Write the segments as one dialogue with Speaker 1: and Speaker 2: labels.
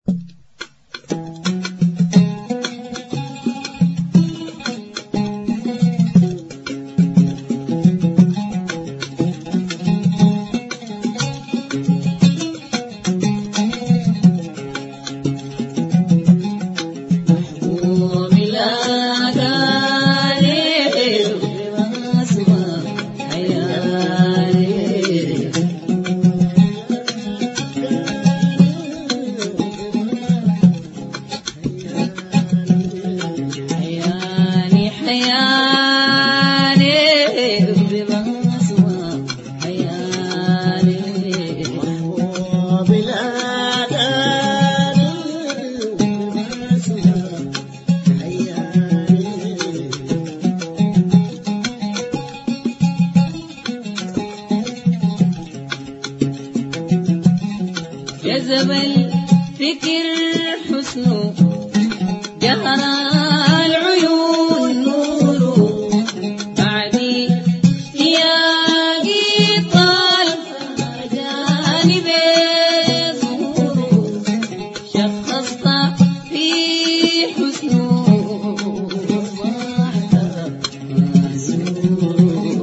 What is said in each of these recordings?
Speaker 1: جذب الفكر حسنه جهر العيون نوره بعدي ياقي طال جانبي ظهوره شخصت في حسنه وصحت مسوره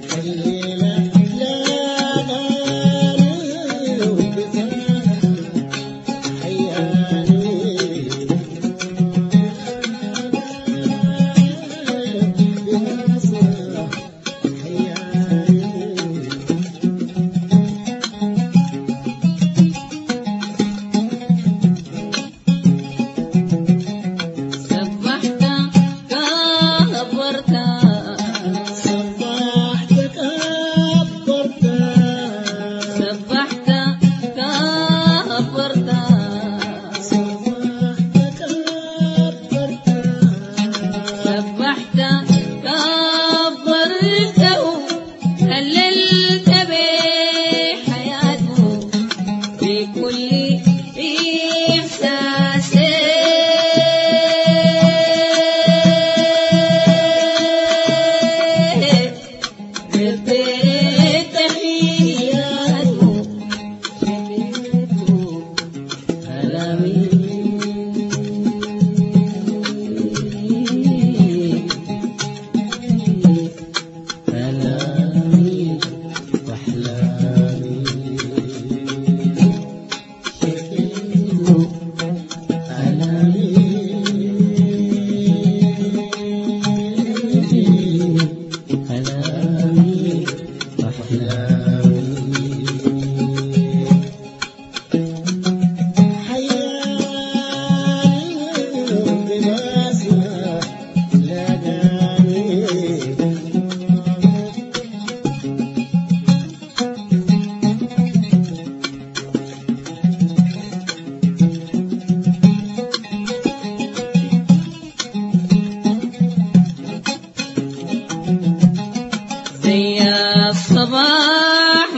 Speaker 1: الصباح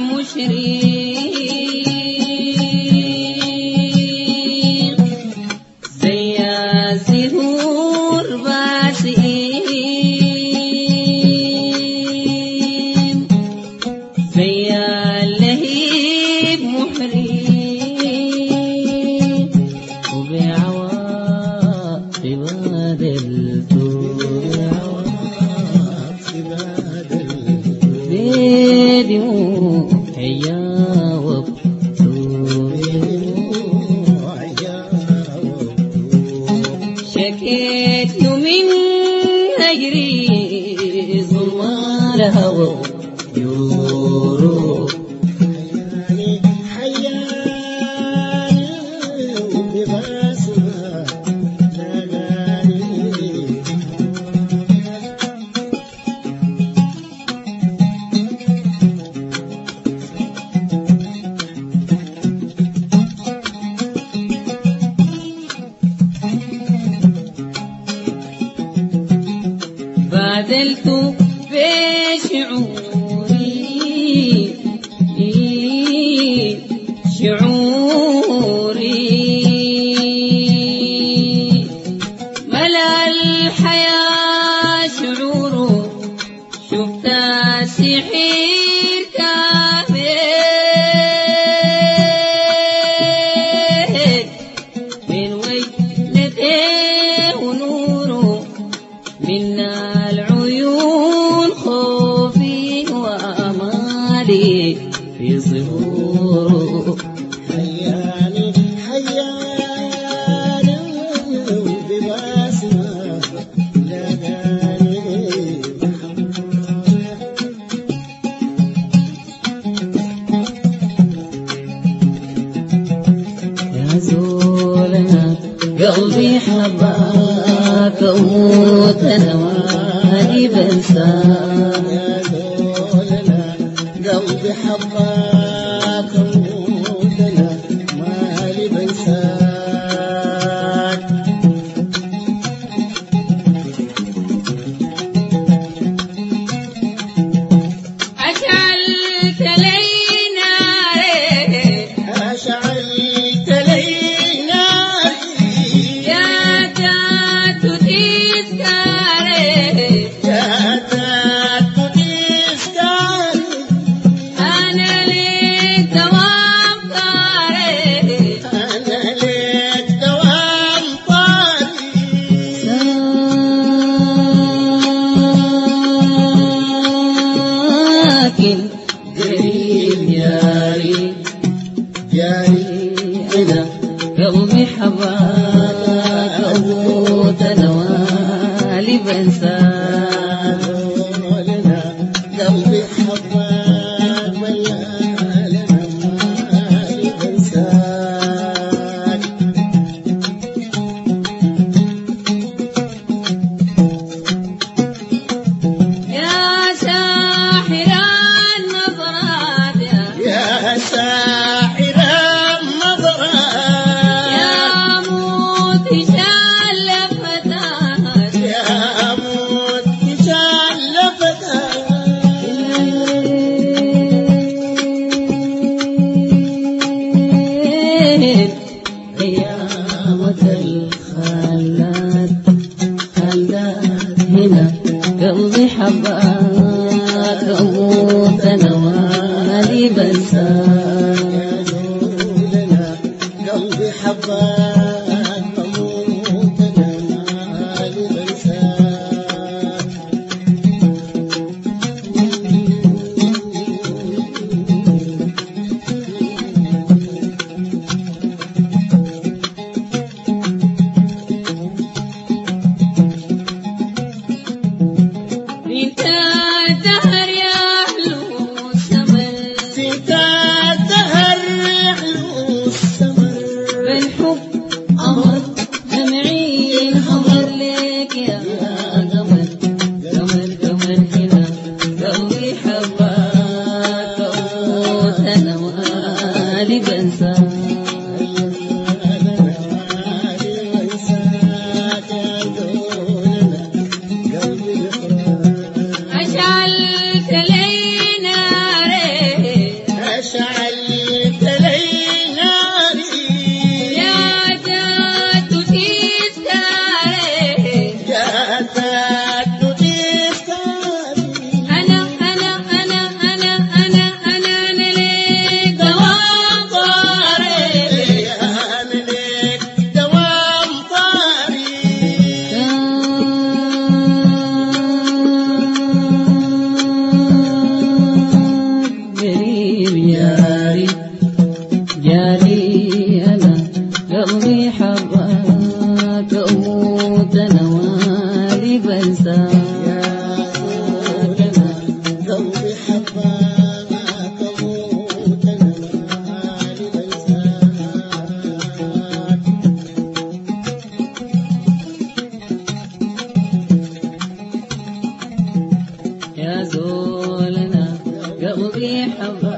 Speaker 1: مشرق زي الزهور باسئين زي اللهيب محرق وبعواقب بدلته هيا شكيت من هجري ظلمال هوى يورو بادلت شعوري ملا الحياة شعوره شفت سحير كامل زولنا قلبي حباك أموت أنا مالي بنساك
Speaker 2: يا زولنا قلبي حباك أموت أنا مالي بنساك
Speaker 1: أشعلت لي ناري
Speaker 2: أشعلت لي ناري
Speaker 1: يا ذات تذكاري
Speaker 2: يا ذات تذكاري
Speaker 1: أنا لك دوام طاري
Speaker 2: أنا لك دوام طاري
Speaker 1: لكن قريب ياري
Speaker 2: جاري
Speaker 1: أنا قلبي حباك أموت أنا والي بنساك
Speaker 2: لنا قلبي حباك ولا لنا مالي بنساك
Speaker 1: يا ساحر النظرات
Speaker 2: يا ساحر النظرات
Speaker 1: يا مدهش الفتات
Speaker 2: يا مدهش
Speaker 1: قيامة الخلات خلات هنا قلبي حباك أموت أنا مالي بنساك
Speaker 2: يا زولنا قلبي حباك أموت أنا مالي بنساك
Speaker 1: انت الدهر يحلو السمر
Speaker 2: فيك الدهر يحلو السمر
Speaker 1: بالحب أمر دمعي الخمر ليك يا قمر قمر قمر هنا قلبي حباك أموت أنا مالي بنساك أشعلت لي ناري
Speaker 2: أشعلت لي ناري
Speaker 1: يا ذات تذكاري
Speaker 2: جاءت تذكاري
Speaker 1: أنا لك دوام طاري
Speaker 2: أنا لك دوام طاري
Speaker 1: قريب ياري جاري أنا قلبي حباك أموت أنا مالي بنساك
Speaker 2: يا زولنا قلبي حباك أموت أنا مالي بنساك
Speaker 1: يا زولنا قلبي حباك